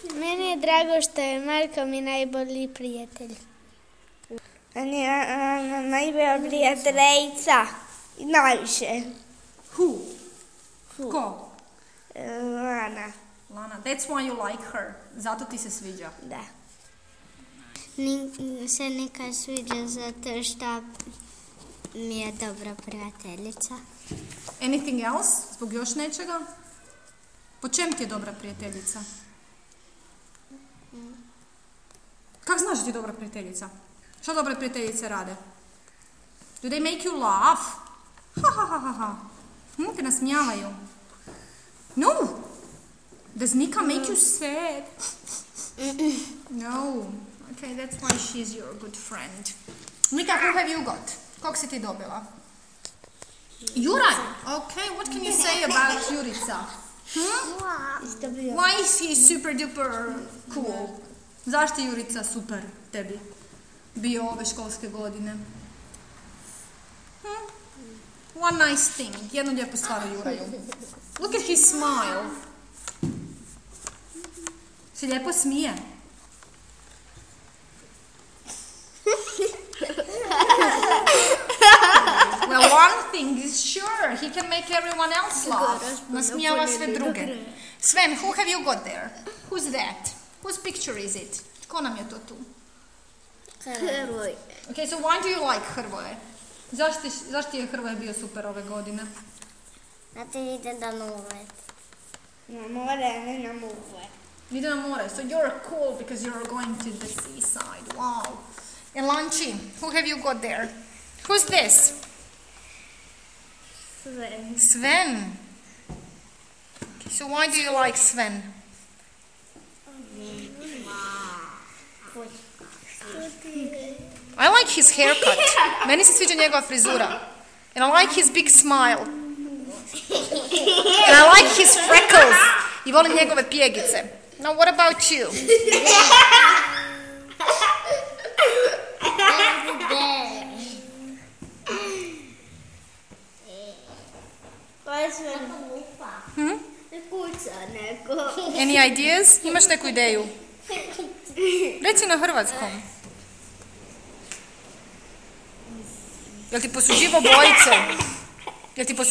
Meni je drago što je Marko mi najbolji prijatelj. Meni je najbolja prijateljica. Najviše. Who? Ko? Lana. Lana. That's why you like her. Zato ti se sviđa. Da. Se Nika sviđa zato što mi je dobra prijateljica. Anything else? Zbog još nečega? Po čem ti je dobra prijateljica? Kako znaš da ti je dobra prijateljica? Što dobre prijateljice rade? Do they make you laugh? Ha. Te nasmijavaju. No! Does Nika make you sad? No. Okay, that's why she's your good friend. Nika, who have you got? Kog si ti dobila? Juraj! Okay, what can you say about Jurica? Why is he super duper cool? Zašto je Jurica super tebi bio ove školske godine? One nice thing. Jednu lijepu stvar u Juraju. Look at his smile. Se lijepo smije. Well, one thing is sure. He can make everyone else laugh. Nasmijava sve druge. Sven, who have you got there? Who's that? Whose picture is it? Ko nam je to tu? Hrvoj. Okay, so why do you like Hrvoje? Zašto je Hrvoje bio super ove godine? Zato ide na more. Na more, ne na more. Ide na more, so you're cool because you're going to the seaside. Wow. And Lanchi, who have you got there? Who's this? Sve. Sven. Okay, so why do you like Sven? I like his haircut. Meni se sviđa njegova frizura. And I like his big smile. And I like his freckles. I volim njegove pjegice. Now what about you? Ovo je sve lupa. Ne kuca neko. Any ideas? Imaš neku ideju? Reci na hrvatskom. Jel ti posuđivo bojice? Jel ti